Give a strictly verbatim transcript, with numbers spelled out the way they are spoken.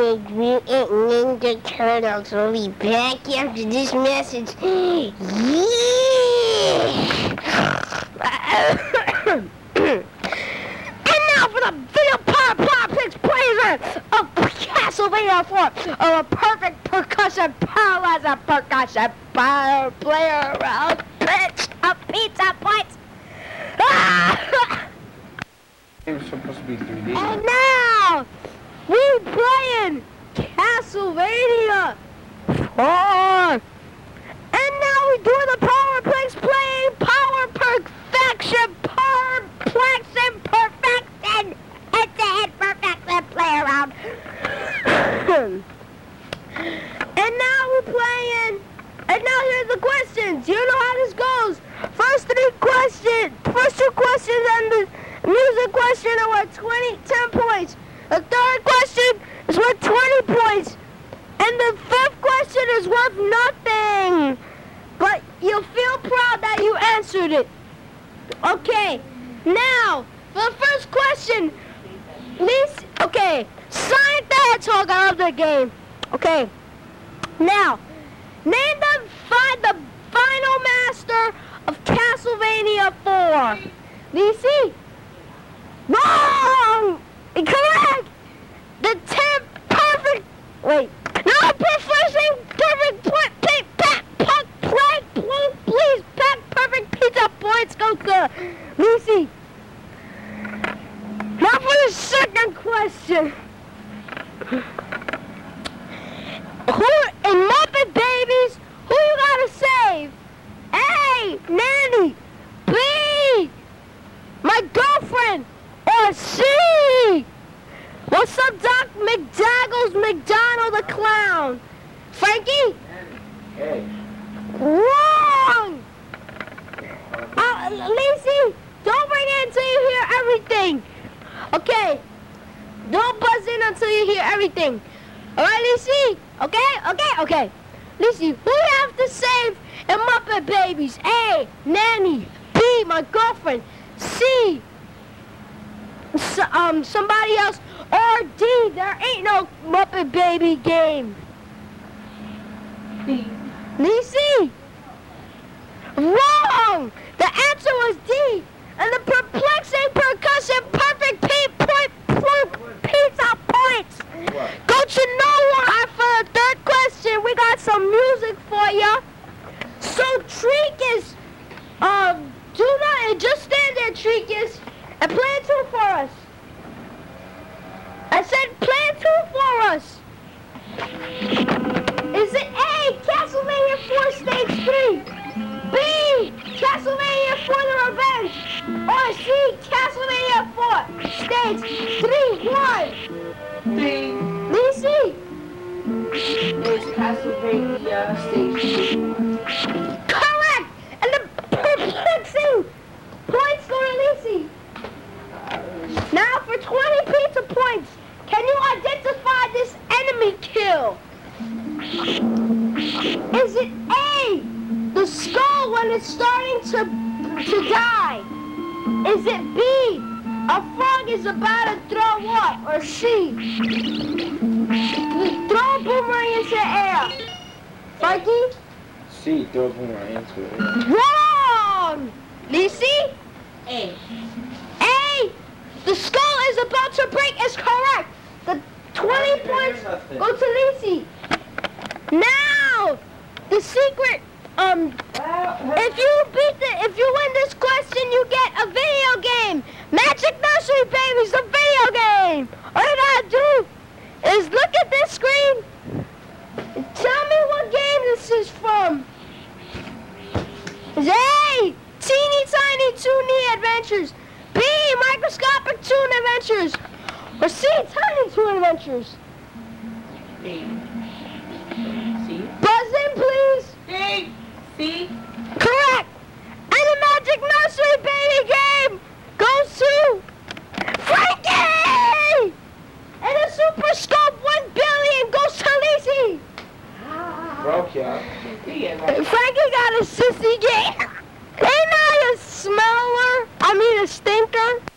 Teenage Mutant Ninja Turtles will be back after this message. Yeah! And now for the Video Power Plot Picks Players of Castlevania four, of a perfect percussion paralyzer percussion power player around pitch of pizza points. It was supposed to be three D. And now we playing Castlevania four. And now we do the Power Picks playing Power Perfection, Perplexion, Perfection, head-to-head Perfection play around. And now we're playing. And now here's the questions. You know how this goes. First three questions, first two questions and the music question are worth twenty, ten points. The third question is worth twenty points. And the fifth question is worth nothing. But you'll feel proud that you answered it. Okay, now, for the first question, Lisa, okay, Sonic the Hedgehog, I love that game. Okay, now, name the, fi- the final master of Castlevania four. Lisa? Wrong! Incorrect! The ten perfect... Wait. No, perfection, perfect point, pick, pack, puck, play, please, please, pack, perfect pizza points go to Lucy. Now for the second question. Who, in Muppet Babies, who you gotta save? A, Nanny. B, my girlfriend. Or C, what's up, Doc McDaggles McDonald the Clown? Frankie? Hey. Wrong! Uh, Lacey, don't bring it until you hear everything. Okay. Don't buzz in until you hear everything. Alright, Lacey? Okay? Okay? Okay. Lacey, who you have to save in Muppet Babies? A, Nanny. B, my girlfriend. C, So, um, somebody else, or D, there ain't no Muppet Baby game. D. Lacey? Wrong! The answer was D, and the perplexing percussion perfect P point, point pizza points. What? Don't you know why? For the third question, we got some music for ya. So Treekus, um, do not, and just stand there, Treekus. And play a tune for us. I said play a tune for us. Is it A, Castlevania four Stage three? B, Castlevania four The Revenge? Or C, Castlevania four Stage three one? D. Lacey? It's Castlevania Stage two. Correct! And the perplexing points go to Lacey. Now for twenty pizza points, can you identify this enemy kill? Is it A, the skull when it's starting to, to die? Is it B, a frog is about to throw up? Or C, throw a boomerang into the air? Frankie? C, throw a boomerang into it. Wrong! Lacey? A. A, the skull is about to break is correct. The twenty points go to Lacey. Now, the secret, um, if you beat the, if you win this question, you get a video game. Magic Nursery Babies, a video game. All you gotta do is look at this screen and tell me what game this is from. It's A, Teeny Tiny Toony Adventures. B, Microscopic Toon Adventures. Or C, Tiny Toon Adventures. D. C. Buzz in, please. D. C. Correct. And the Magic Nursery Baby game goes to Frankie. And the Super Scope one billion goes to Lacey. Broke ya. Frankie got a sissy game. Ain't I a smeller? I mean a stinker.